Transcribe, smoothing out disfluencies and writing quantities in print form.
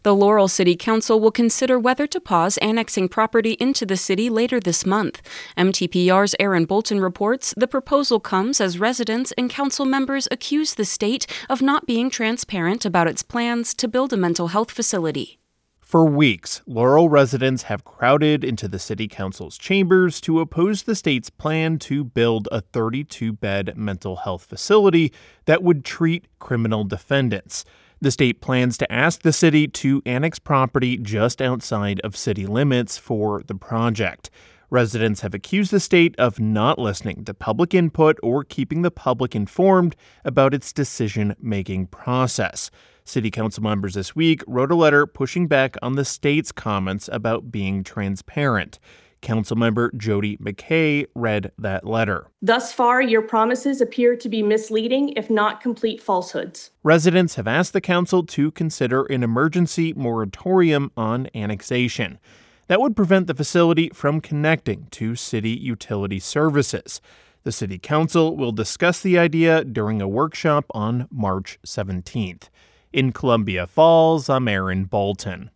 The Laurel City Council will consider whether to pause annexing property into the city later this month. MTPR's Aaron Bolton reports the proposal comes as residents and council members accuse the state of not being transparent about its plans to build a mental health facility. For weeks, Laurel residents have crowded into the city council's chambers to oppose the state's plan to build a 32-bed mental health facility that would treat criminal defendants. The state plans to ask the city to annex property just outside of city limits for the project. Residents have accused the state of not listening to public input or keeping the public informed about its decision-making process. City council members this week wrote a letter pushing back on the state's comments about being transparent. Councilmember Jody McKay read that letter. Thus far, your promises appear to be misleading, if not complete falsehoods. Residents have asked the council to consider an emergency moratorium on annexation. That would prevent the facility from connecting to city utility services. The city council will discuss the idea during a workshop on March 17th. In Columbia Falls, I'm Aaron Bolton.